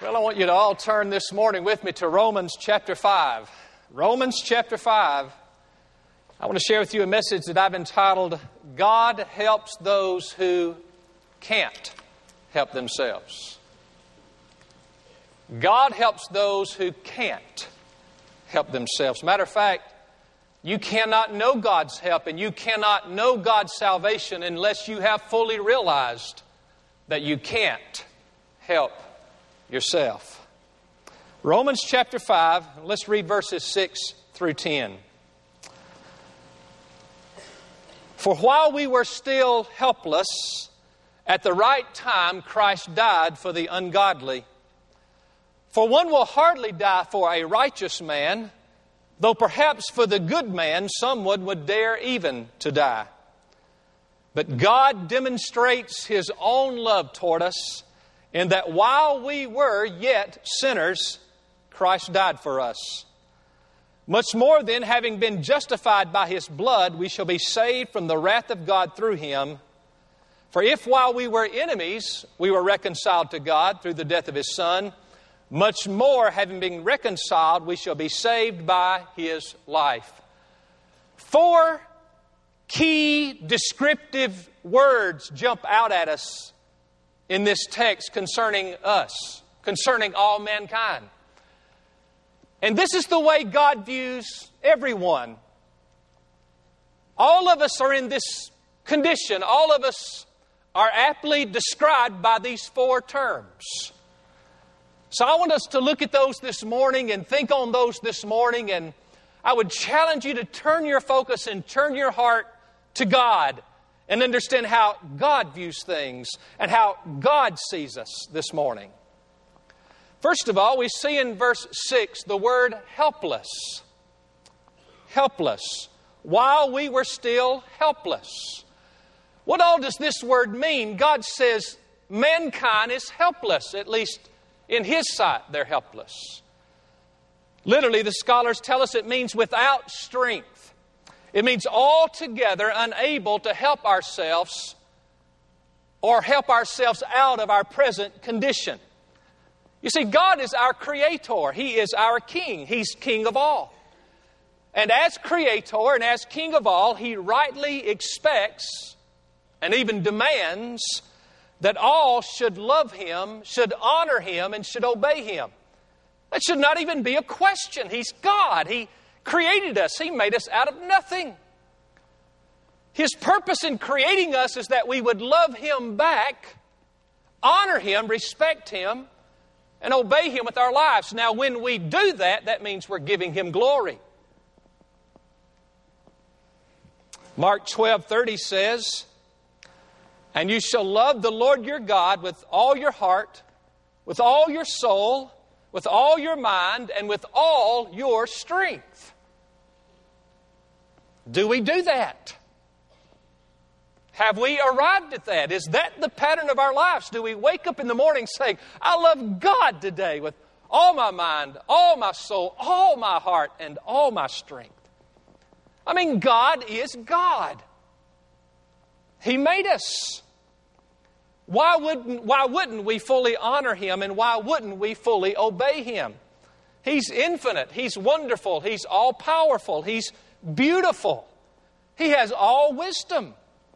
Well, I want you to all turn this morning with me to Romans chapter 5. Romans chapter 5. I want to share with you a message that I've entitled, God Helps Those Who Can't Help Themselves. God helps those who can't help themselves. Matter of fact, you cannot know God's help and you cannot know God's salvation unless you have fully realized that you can't help yourself. Romans chapter 5, let's read verses 6 through 10. For while we were still helpless, at the right time Christ died for the ungodly. For one will hardly die for a righteous man, though perhaps for the good man someone would dare even to die. But God demonstrates His own love toward us, in that while we were yet sinners, Christ died for us. Much more then, having been justified by His blood, we shall be saved from the wrath of God through Him. For if while we were enemies, we were reconciled to God through the death of His Son, much more, having been reconciled, we shall be saved by His life. 4 key descriptive words jump out at us in this text concerning us, concerning all mankind. And this is the way God views everyone. All of us are in this condition. All of us are aptly described by these 4 terms. So I want us to look at those this morning and think on those this morning. And I would challenge you to turn your focus and turn your heart to God and understand how God views things and how God sees us this morning. First of all, we see in verse 6 the word helpless. Helpless. While we were still helpless. What all does this word mean? God says mankind is helpless. At least in His sight, they're helpless. Literally, the scholars tell us it means without strength. It means altogether unable to help ourselves or help ourselves out of our present condition. You see, God is our Creator. He is our King. He's King of all. And as Creator and as King of all, He rightly expects and even demands that all should love Him, should honor Him, and should obey Him. That should not even be a question. He's God. He created us. He made us out of nothing. His purpose in creating us is that we would love Him back, honor Him, respect Him, and obey Him with our lives. Now, when we do that, that means we're giving Him glory. Mark 12:30 says, "And you shall love the Lord your God with all your heart, with all your soul, with all your mind, and with all your strength." Do we do that? Have we arrived at that? Is that the pattern of our lives? Do we wake up in the morning saying, I love God today with all my mind, all my soul, all my heart, and all my strength? I mean, God is God. He made us. Why wouldn't we fully honor Him, and why wouldn't we fully obey Him? He's infinite. He's wonderful. He's all-powerful. He's beautiful. He has all wisdom.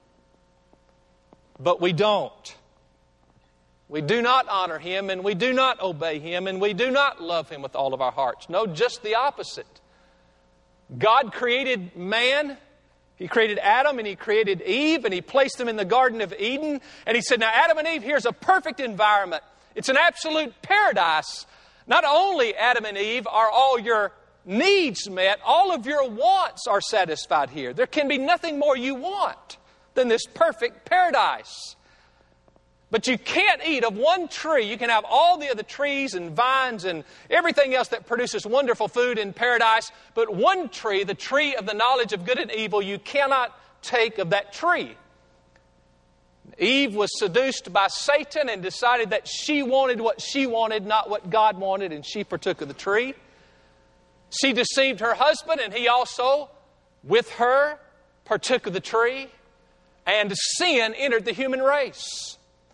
But we don't. We do not honor Him, and we do not obey Him, and we do not love Him with all of our hearts. No, just the opposite. God created man. He created Adam and He created Eve, and He placed them in the Garden of Eden. And He said, now Adam and Eve, here's a perfect environment. It's an absolute paradise. Not only, Adam and Eve, are all your needs met, all of your wants are satisfied here. There can be nothing more you want than this perfect paradise. But you can't eat of one tree. You can have all the other trees and vines and everything else that produces wonderful food in paradise. But one tree, the tree of the knowledge of good and evil, you cannot take of that tree. Eve was seduced by Satan and decided that she wanted what she wanted, not what God wanted, and she partook of the tree. She deceived her husband, and he also, with her, partook of the tree. And sin entered the human race.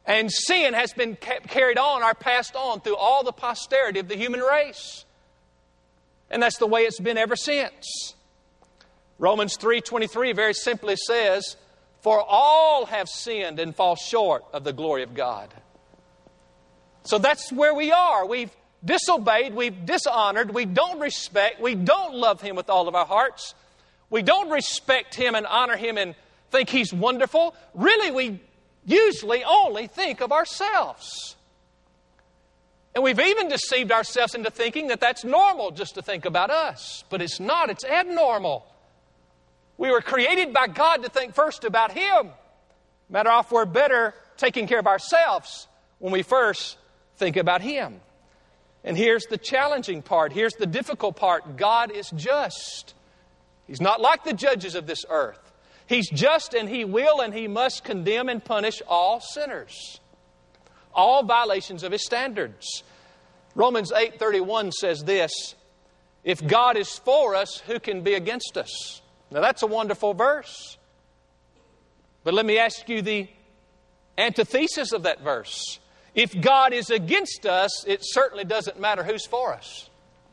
And sin has been carried on or passed on through all the posterity of the human race. And that's the way it's been ever since. Romans 3:23 very simply says, "For all have sinned and fall short of the glory of God." So that's where we are. We've disobeyed, we've dishonored, we don't respect, we don't love Him with all of our hearts. We don't respect Him and honor Him and think He's wonderful. Really, we usually only think of ourselves. And we've even deceived ourselves into thinking that that's normal just to think about us. But it's not, it's abnormal. We were created by God to think first about Him. Matter of, we're better taking care of ourselves when we first think about Him. And here's the challenging part. Here's the difficult part. God is just. He's not like the judges of this earth. He's just, and He will and He must condemn and punish all sinners, all violations of His standards. Romans 8:31 says this, "If God is for us, who can be against us?" Now that's a wonderful verse. But let me ask you the antithesis of that verse. If God is against us, it certainly doesn't matter who's for us.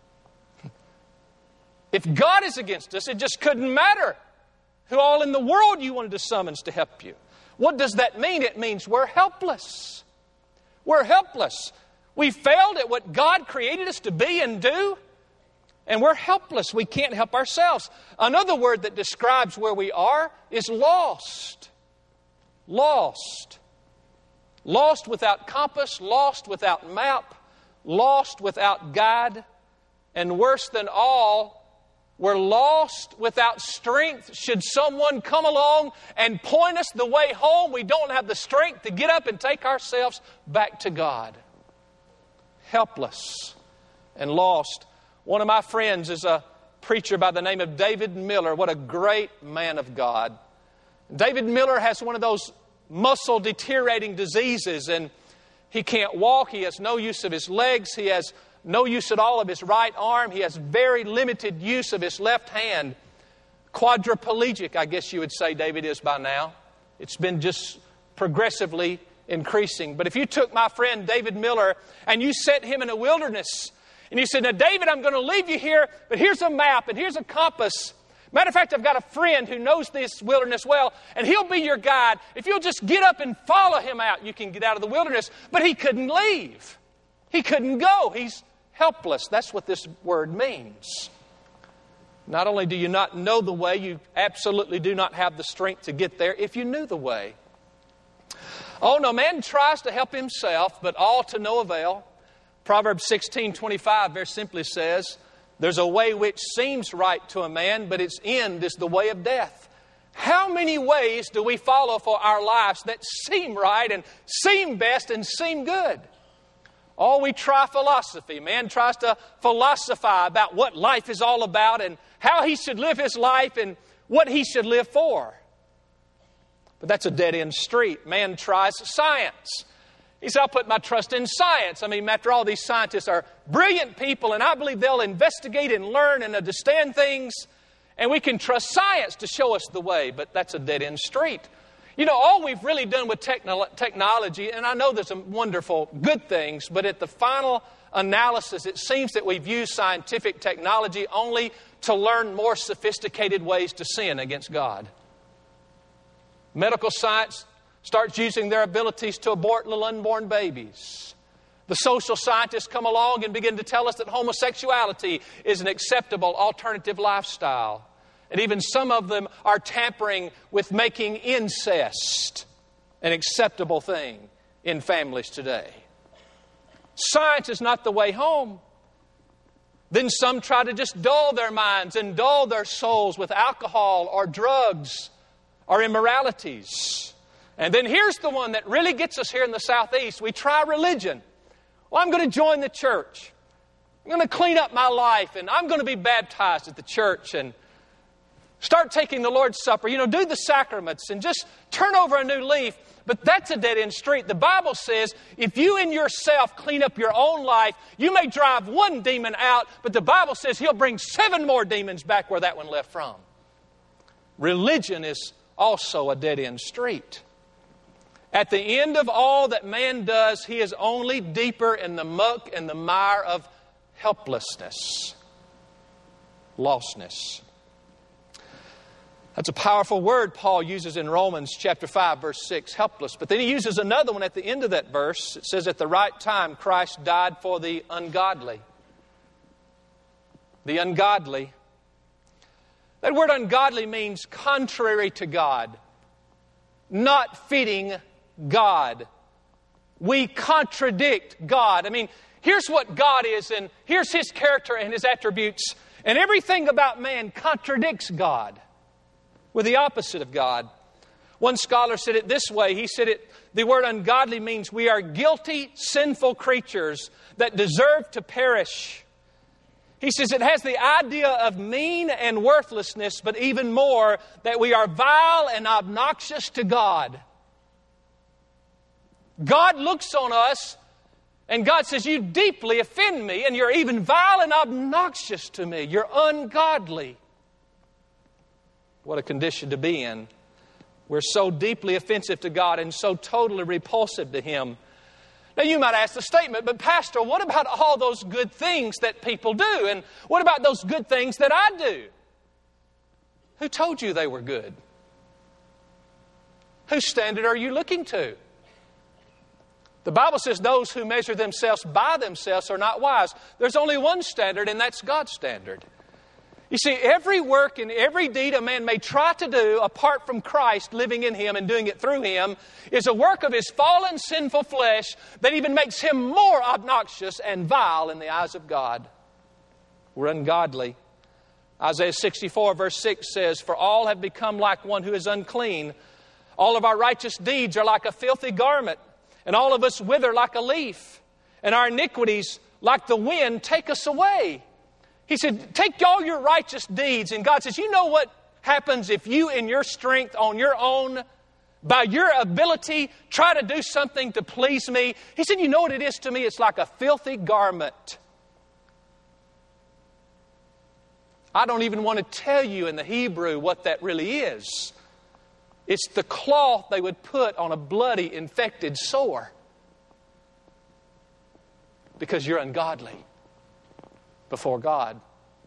If God is against us, it just couldn't matter who all in the world you wanted to summons to help you. What does that mean? It means we're helpless. We're helpless. We failed at what God created us to be and do, and we're helpless. We can't help ourselves. Another word that describes where we are is lost. Lost. Lost without compass, lost without map, lost without guide, and worse than all, we're lost without strength. Should someone come along and point us the way home, we don't have the strength to get up and take ourselves back to God. Helpless and lost. One of my friends is a preacher by the name of David Miller. What a great man of God. David Miller has one of those muscle deteriorating diseases, and he can't walk. He has no use of his legs. He has no use at all of his right arm. He has very limited use of his left hand. Quadriplegic, I guess you would say David is by now. It's been just progressively increasing. But if you took my friend David Miller and you set him in a wilderness and you said, "Now David, I'm going to leave you here, but here's a map and here's a compass. Matter of fact, I've got a friend who knows this wilderness well, and he'll be your guide. If you'll just get up and follow him out, you can get out of the wilderness." But he couldn't leave. He couldn't go. He's helpless. That's what this word means. Not only do you not know the way, you absolutely do not have the strength to get there if you knew the way. Oh no, man tries to help himself, but all to no avail. Proverbs 16:25 very simply says, "There's a way which seems right to a man, but its end is the way of death." How many ways do we follow for our lives that seem right and seem best and seem good? Oh, we try philosophy. Man tries to philosophize about what life is all about and how he should live his life and what he should live for. But that's a dead-end street. Man tries science. He said, "I'll put my trust in science." I mean, after all, these scientists are brilliant people, and I believe they'll investigate and learn and understand things, and we can trust science to show us the way. But that's a dead-end street. You know, all we've really done with technology, and I know there's some wonderful good things, but at the final analysis, it seems that we've used scientific technology only to learn more sophisticated ways to sin against God. Medical science starts using their abilities to abort little unborn babies. The social scientists come along and begin to tell us that homosexuality is an acceptable alternative lifestyle. And even some of them are tampering with making incest an acceptable thing in families today. Science is not the way home. Then some try to just dull their minds and dull their souls with alcohol or drugs or immoralities. And then here's the one that really gets us here in the Southeast. We try religion. Well, I'm going to join the church. I'm going to clean up my life, and I'm going to be baptized at the church and start taking the Lord's Supper. You know, do the sacraments and just turn over a new leaf. But that's a dead-end street. The Bible says if you in yourself clean up your own life, you may drive one demon out, but the Bible says He'll bring 7 more demons back where that one left from. Religion is also a dead-end street. At the end of all that man does, he is only deeper in the muck and the mire of helplessness, lostness. That's a powerful word Paul uses in Romans chapter 5, verse 6, helpless. But then he uses another one at the end of that verse. It says, at the right time, Christ died for the ungodly. The ungodly. That word ungodly means contrary to God, not fitting God. We contradict God. I mean, here's what God is, and here's His character and His attributes, and everything about man contradicts God. We're the opposite of God. One scholar said it this way. He said the word ungodly means we are guilty, sinful creatures that deserve to perish. He says it has the idea of mean and worthlessness, but even more, that we are vile and obnoxious to God. God looks on us, and God says, you deeply offend me, and you're even vile and obnoxious to me. You're ungodly. What a condition to be in. We're so deeply offensive to God and so totally repulsive to Him. Now you might ask the statement, but Pastor, what about all those good things that people do? And what about those good things that I do? Who told you they were good? Whose standard are you looking to? The Bible says those who measure themselves by themselves are not wise. There's only one standard, and that's God's standard. You see, every work and every deed a man may try to do apart from Christ living in him and doing it through him is a work of his fallen, sinful flesh that even makes him more obnoxious and vile in the eyes of God. We're ungodly. Isaiah 64 verse 6 says, for all have become like one who is unclean. All of our righteous deeds are like a filthy garment, and all of us wither like a leaf, and our iniquities like the wind take us away. He said, take all your righteous deeds. And God says, you know what happens if you in your strength, on your own, by your ability, try to do something to please me? He said, you know what it is to me? It's like a filthy garment. I don't even want to tell you in the Hebrew what that really is. It's the cloth they would put on a bloody, infected sore. Because you're ungodly before God.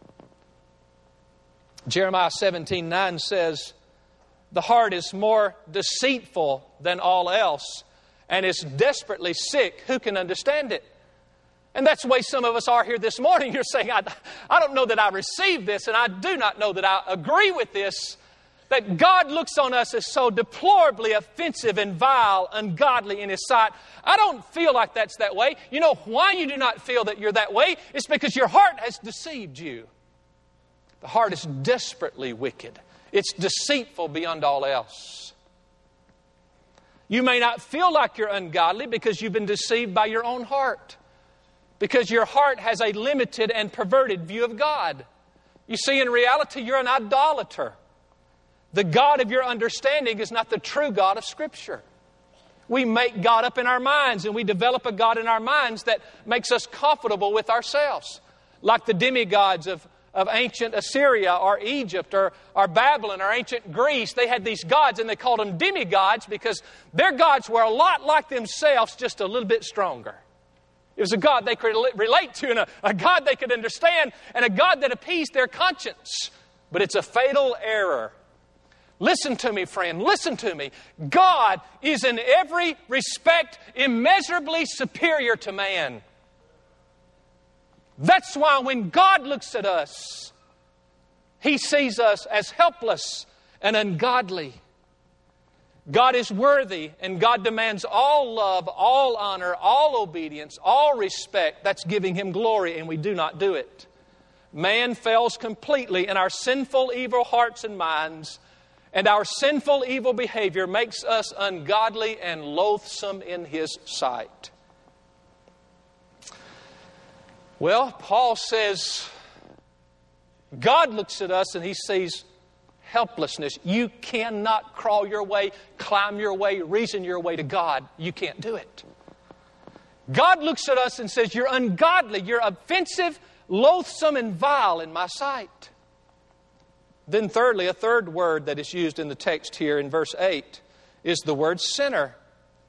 Jeremiah 17:9 says, the heart is more deceitful than all else and is desperately sick. Who can understand it? And that's the way some of us are here this morning. You're saying, I don't know that I received this, and I do not know that I agree with this, that God looks on us as so deplorably offensive and vile, ungodly in His sight. I don't feel like that's that way. You know why you do not feel that you're that way? It's because your heart has deceived you. The heart is desperately wicked. It's deceitful beyond all else. You may not feel like you're ungodly because you've been deceived by your own heart. Because your heart has a limited and perverted view of God. You see, in reality, you're an idolater. The God of your understanding is not the true God of Scripture. We make God up in our minds, and we develop a God in our minds that makes us comfortable with ourselves. Like the demigods of ancient Assyria or Egypt or Babylon or ancient Greece. They had these gods, and they called them demigods because their gods were a lot like themselves, just a little bit stronger. It was a God they could relate to, and a God they could understand, and a God that appeased their conscience. But it's a fatal error. Listen to me, friend. Listen to me. God is in every respect immeasurably superior to man. That's why when God looks at us, He sees us as helpless and ungodly. God is worthy, and God demands all love, all honor, all obedience, all respect. That's giving Him glory, and we do not do it. Man fails completely in our sinful, evil hearts and minds. And our sinful, evil behavior makes us ungodly and loathsome in His sight. Well, Paul says, God looks at us and He sees helplessness. You cannot crawl your way, climb your way, reason your way to God. You can't do it. God looks at us and says, you're ungodly, you're offensive, loathsome, and vile in my sight. Then thirdly, a third word that is used in the text here in verse 8 is the word sinner.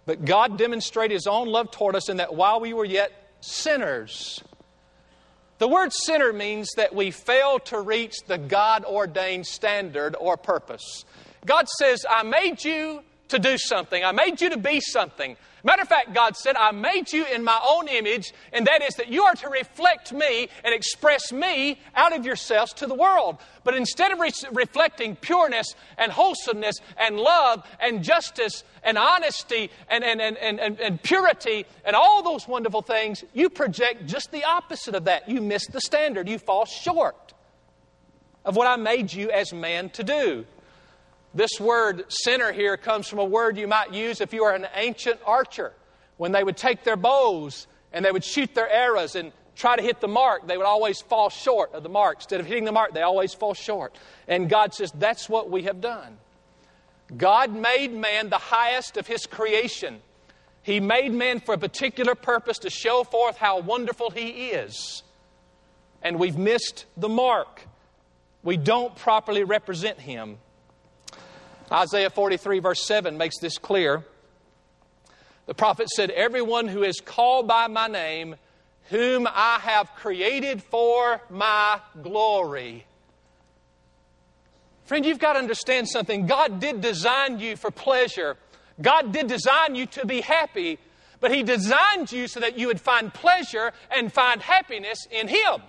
But God demonstrated His own love toward us in that while we were yet sinners. The word sinner means that we fail to reach the God-ordained standard or purpose. God says, I made you to do something. I made you to be something. Matter of fact, God said, I made you in my own image, and that is that you are to reflect me and express me out of yourselves to the world. But instead of reflecting pureness and wholesomeness and love and justice and honesty and purity and all those wonderful things, you project just the opposite of that. You miss the standard. You fall short of what I made you as man to do. This word sinner here comes from a word you might use if you are an ancient archer. When they would take their bows and they would shoot their arrows and try to hit the mark, they would always fall short of the mark. Instead of hitting the mark, they always fall short. And God says, that's what we have done. God made man the highest of His creation. He made man for a particular purpose to show forth how wonderful He is. And we've missed the mark. We don't properly represent Him. Isaiah 43 verse 7 makes this clear. The prophet said, everyone who is called by my name, whom I have created for my glory. Friend, you've got to understand something. God did design you for pleasure. God did design you to be happy, but He designed you so that you would find pleasure and find happiness in Him.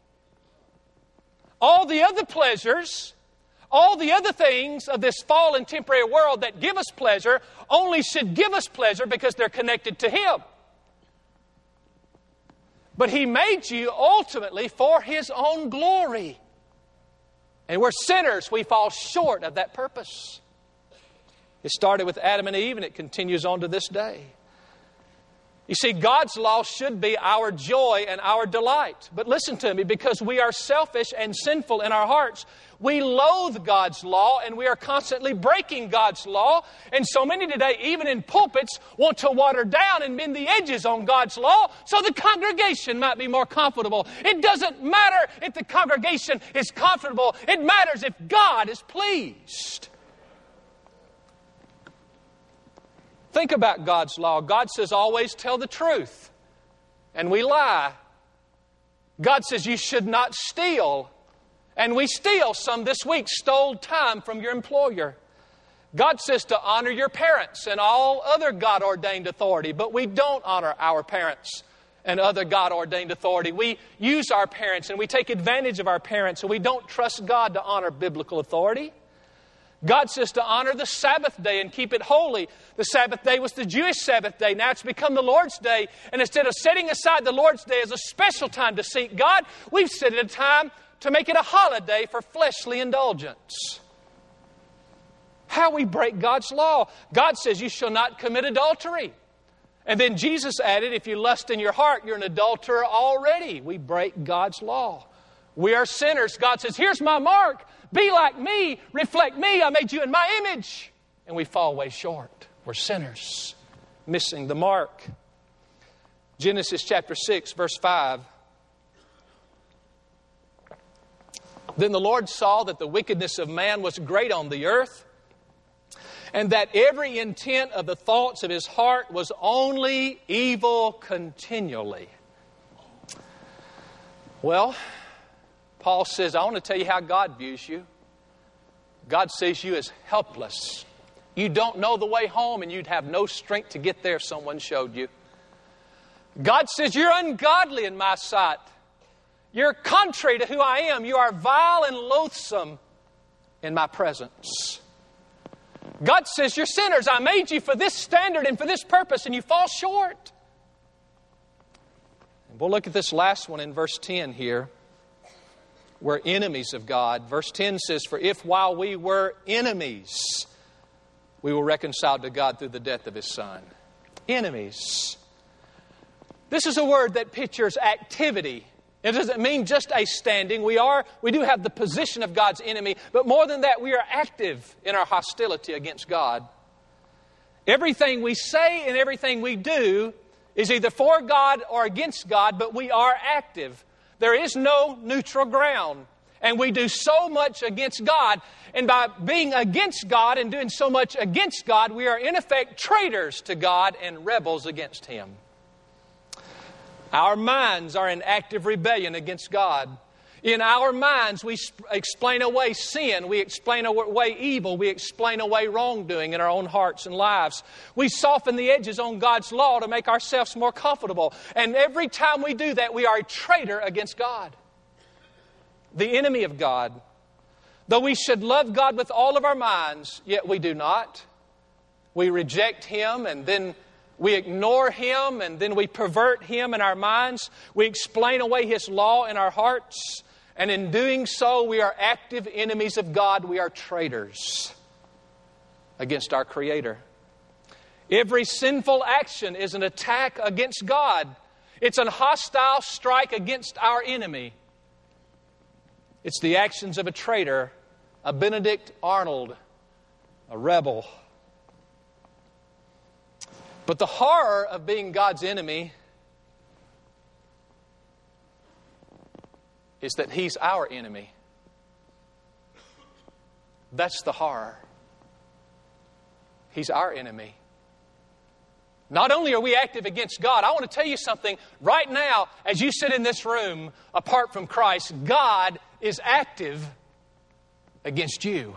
All the other pleasures, all the other things of this fallen temporary world that give us pleasure only should give us pleasure because they're connected to Him. But He made you ultimately for His own glory. And we're sinners. We fall short of that purpose. It started with Adam and Eve and it continues on to this day. You see, God's law should be our joy and our delight. But listen to me, because we are selfish and sinful in our hearts, we loathe God's law and we are constantly breaking God's law. And so many today, even in pulpits, want to water down and bend the edges on God's law so the congregation might be more comfortable. It doesn't matter if the congregation is comfortable. It matters if God is pleased. Think about God's law. God says, always tell the truth. And we lie. God says, you should not steal. And we steal. Some this week stole time from your employer. God says to honor your parents and all other God-ordained authority. But we don't honor our parents and other God-ordained authority. We use our parents and we take advantage of our parents. And we don't trust God to honor biblical authority. God says to honor the Sabbath day and keep it holy. The Sabbath day was the Jewish Sabbath day. Now it's become the Lord's day. And instead of setting aside the Lord's day as a special time to seek God, we've set it a time to make it a holiday for fleshly indulgence. How we break God's law. God says you shall not commit adultery. And then Jesus added, if you lust in your heart, you're an adulterer already. We break God's law. We are sinners. God says, here's my mark. Be like me. Reflect me. I made you in my image. And we fall way short. We're sinners. Missing the mark. Genesis chapter 6, verse 5. Then the Lord saw that the wickedness of man was great on the earth, and that every intent of the thoughts of his heart was only evil continually. Well, Paul says, I want to tell you how God views you. God sees you as helpless. You don't know the way home and you'd have no strength to get there if someone showed you. God says, you're ungodly in my sight. You're contrary to who I am. You are vile and loathsome in my presence. God says, you're sinners. I made you for this standard and for this purpose, and you fall short. And we'll look at this last one in verse 10 here. We're enemies of God. Verse 10 says, for if while we were enemies, we were reconciled to God through the death of His Son. Enemies. This is a word that pictures activity. It doesn't mean just a standing. We do have the position of God's enemy, but more than that, we are active in our hostility against God. Everything we say and everything we do is either for God or against God, but we are active. There is no neutral ground. And we do so much against God. And by being against God and doing so much against God, we are in effect traitors to God and rebels against Him. Our minds are in active rebellion against God. In our minds, we explain away sin. We explain away evil. We explain away wrongdoing in our own hearts and lives. We soften the edges on God's law to make ourselves more comfortable. And every time we do that, we are a traitor against God, the enemy of God. Though we should love God with all of our minds, yet we do not. We reject Him, and then we ignore Him, and then we pervert Him in our minds. We explain away His law in our hearts. And in doing so, we are active enemies of God. We are traitors against our Creator. Every sinful action is an attack against God. It's a hostile strike against our enemy. It's the actions of a traitor, a Benedict Arnold, a rebel. But the horror of being God's enemy is that He's our enemy. That's the horror. He's our enemy. Not only are we active against God, I want to tell you something. Right now, as you sit in this room, apart from Christ, God is active against you.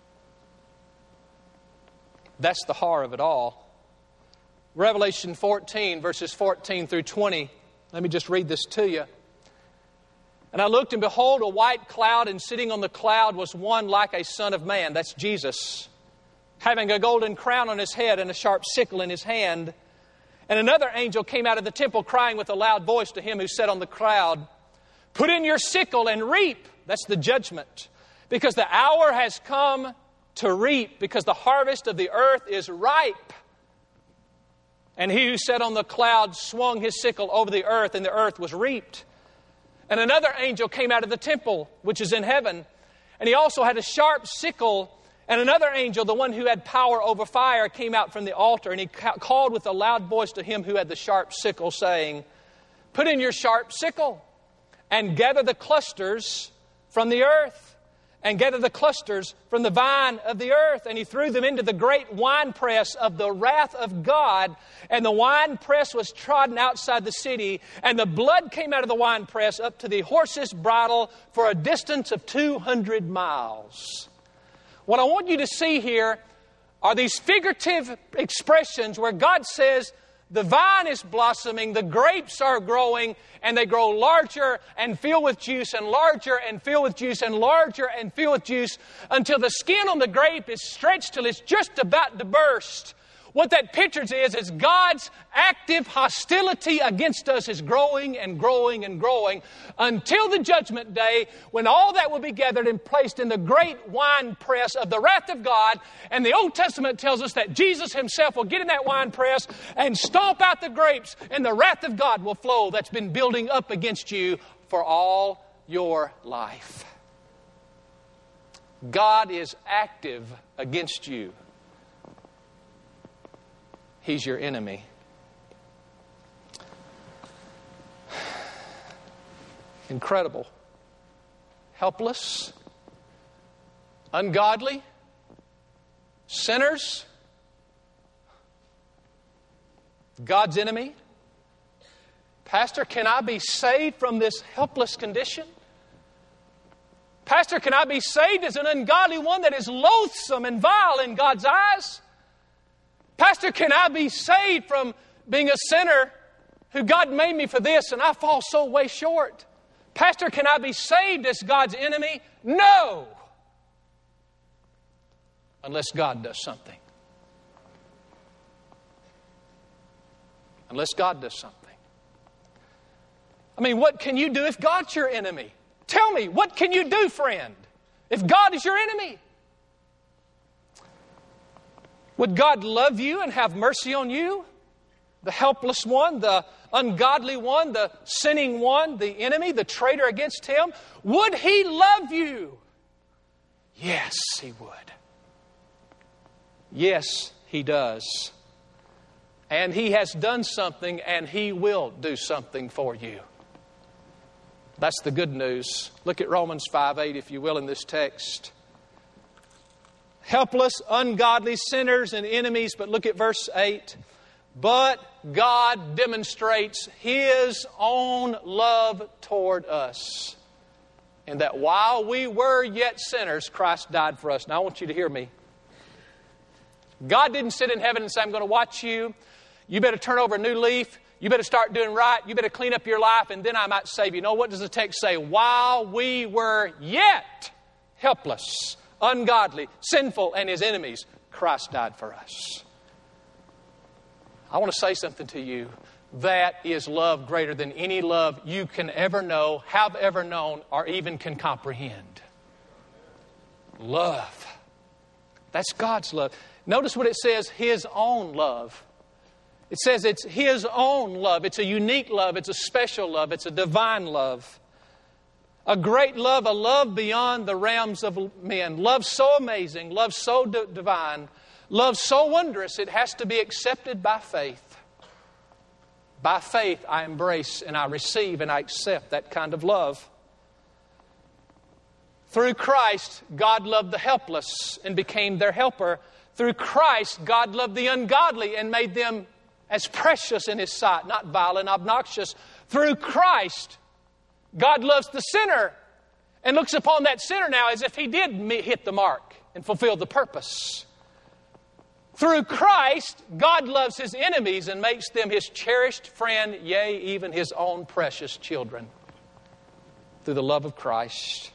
That's the horror of it all. Revelation 14, verses 14 through 20. Let me just read this to you. And I looked, and behold, a white cloud, and sitting on the cloud was one like a son of man. That's Jesus, having a golden crown on his head and a sharp sickle in his hand. And another angel came out of the temple, crying with a loud voice to him who sat on the cloud, "Put in your sickle and reap." That's the judgment. "Because the hour has come to reap, because the harvest of the earth is ripe." And he who sat on the cloud swung his sickle over the earth, and the earth was reaped. And another angel came out of the temple, which is in heaven, and he also had a sharp sickle. And another angel, the one who had power over fire, came out from the altar, and he called with a loud voice to him who had the sharp sickle, saying, "Put in your sharp sickle, and gather the clusters from the earth, and gather the clusters from the vine of the earth." And he threw them into the great winepress of the wrath of God. And the winepress was trodden outside the city, and the blood came out of the winepress up to the horse's bridle for a distance of 200 miles. What I want you to see here are these figurative expressions where God says, the vine is blossoming, the grapes are growing, and they grow larger and fill with juice, and larger and fill with juice, and larger and fill with juice, until the skin on the grape is stretched till it's just about to burst. What that pictures is God's active hostility against us is growing and growing and growing until the judgment day, when all that will be gathered and placed in the great winepress of the wrath of God. And the Old Testament tells us that Jesus Himself will get in that winepress and stomp out the grapes, and the wrath of God will flow that's been building up against you for all your life. God is active against you. He's your enemy. Incredible. Helpless. Ungodly. Sinners. God's enemy. Pastor, can I be saved from this helpless condition? Pastor, can I be saved as an ungodly one that is loathsome and vile in God's eyes? Pastor, can I be saved from being a sinner who God made me for this and I fall so way short? Pastor, can I be saved as God's enemy? No! Unless God does something. Unless God does something. I mean, what can you do if God's your enemy? Tell me, what can you do, friend, if God is your enemy? Would God love you and have mercy on you? The helpless one, the ungodly one, the sinning one, the enemy, the traitor against Him? Would He love you? Yes, He would. Yes, He does. And He has done something, and He will do something for you. That's the good news. Look at Romans 5:8, if you will, in this text. Helpless, ungodly sinners and enemies. But look at verse 8. But God demonstrates His own love toward us, in that while we were yet sinners, Christ died for us. Now I want you to hear me. God didn't sit in heaven and say, I'm going to watch you. You better turn over a new leaf. You better start doing right. You better clean up your life, and then I might save you. No, what does the text say? While we were yet helpless, ungodly, sinful, and His enemies, Christ died for us. I want to say something to you. That is love greater than any love you can ever know, have ever known, or even can comprehend. Love. That's God's love. Notice what it says, His own love. It says it's His own love. It's a unique love. It's a special love. It's a divine love. A great love, a love beyond the realms of men. Love so amazing, love so divine, love so wondrous, it has to be accepted by faith. By faith, I embrace and I receive and I accept that kind of love. Through Christ, God loved the helpless and became their helper. Through Christ, God loved the ungodly and made them as precious in His sight, not vile and obnoxious. Through Christ, God loves the sinner and looks upon that sinner now as if he did hit the mark and fulfill the purpose. Through Christ, God loves His enemies and makes them His cherished friend, yea, even His own precious children. Through the love of Christ.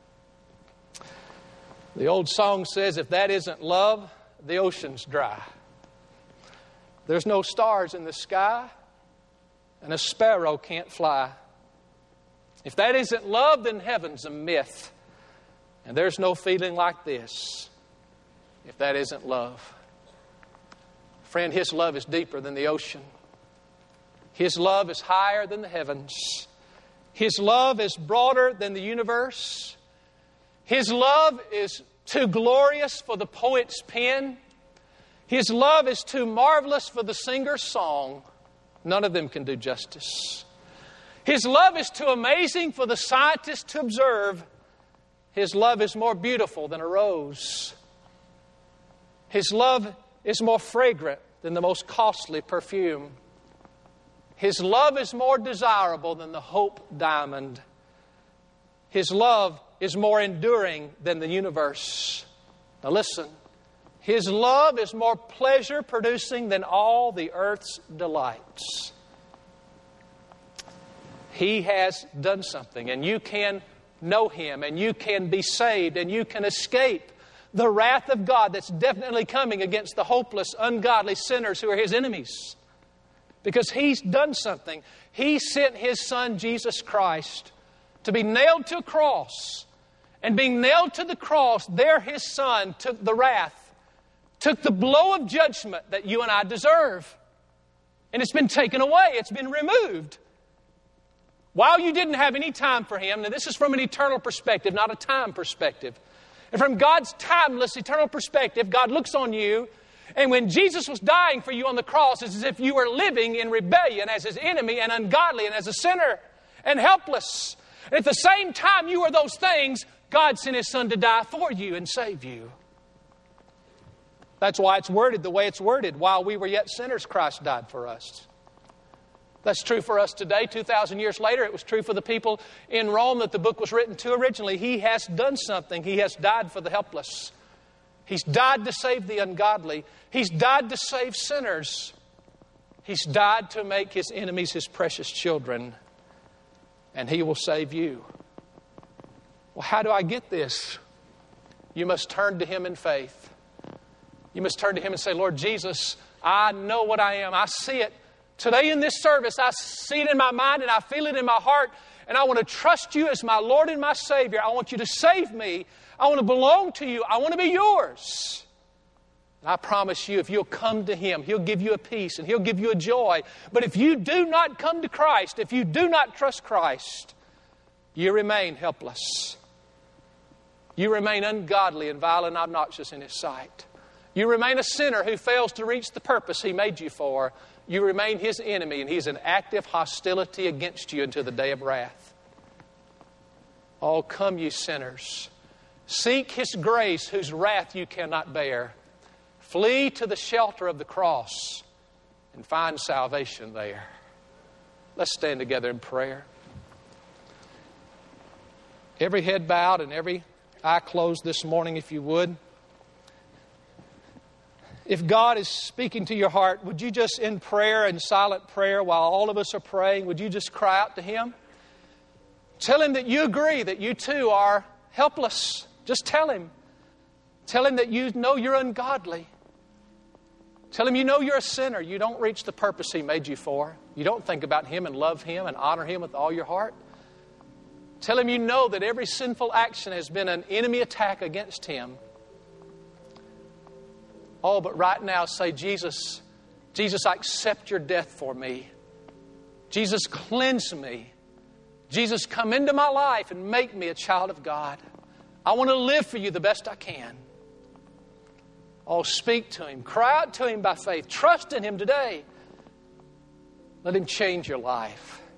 The old song says, if that isn't love, the ocean's dry. There's no stars in the sky, and a sparrow can't fly. If that isn't love, then heaven's a myth. And there's no feeling like this if that isn't love. Friend, His love is deeper than the ocean. His love is higher than the heavens. His love is broader than the universe. His love is too glorious for the poet's pen. His love is too marvelous for the singer's song. None of them can do justice. His love is too amazing for the scientist to observe. His love is more beautiful than a rose. His love is more fragrant than the most costly perfume. His love is more desirable than the hope diamond. His love is more enduring than the universe. Now listen. His love is more pleasure producing than all the earth's delights. He has done something, and you can know Him, and you can be saved, and you can escape the wrath of God that's definitely coming against the hopeless, ungodly sinners who are His enemies. Because He's done something. He sent His Son, Jesus Christ, to be nailed to a cross. And being nailed to the cross, there His Son took the wrath, took the blow of judgment that you and I deserve. And it's been taken away. It's been removed. While you didn't have any time for Him, now this is from an eternal perspective, not a time perspective. And from God's timeless, eternal perspective, God looks on you, and when Jesus was dying for you on the cross, it's as if you were living in rebellion as His enemy and ungodly and as a sinner and helpless. And at the same time you were those things, God sent His Son to die for you and save you. That's why it's worded the way it's worded. While we were yet sinners, Christ died for us. That's true for us today. 2,000 years later, it was true for the people in Rome that the book was written to originally. He has done something. He has died for the helpless. He's died to save the ungodly. He's died to save sinners. He's died to make His enemies His precious children. And He will save you. Well, how do I get this? You must turn to Him in faith. You must turn to Him and say, Lord Jesus, I know what I am. I see it. Today in this service, I see it in my mind and I feel it in my heart. And I want to trust You as my Lord and my Savior. I want You to save me. I want to belong to You. I want to be Yours. And I promise you, if you'll come to Him, He'll give you a peace and He'll give you a joy. But if you do not come to Christ, if you do not trust Christ, you remain helpless. You remain ungodly and vile and obnoxious in His sight. You remain a sinner who fails to reach the purpose He made you for. You remain His enemy, and He's in active hostility against you until the day of wrath. Oh, come, you sinners. Seek His grace, whose wrath you cannot bear. Flee to the shelter of the cross and find salvation there. Let's stand together in prayer. Every head bowed and every eye closed this morning, if you would. If God is speaking to your heart, would you just in prayer and silent prayer while all of us are praying, would you just cry out to Him? Tell Him that you agree that you too are helpless. Just tell Him. Tell Him that you know you're ungodly. Tell Him you know you're a sinner. You don't reach the purpose He made you for. You don't think about Him and love Him and honor Him with all your heart. Tell Him you know that every sinful action has been an enemy attack against Him. Oh, but right now say, Jesus, I accept your death for me. Jesus, cleanse me. Jesus, come into my life and make me a child of God. I want to live for you the best I can. Oh, speak to Him. Cry out to Him by faith. Trust in Him today. Let Him change your life.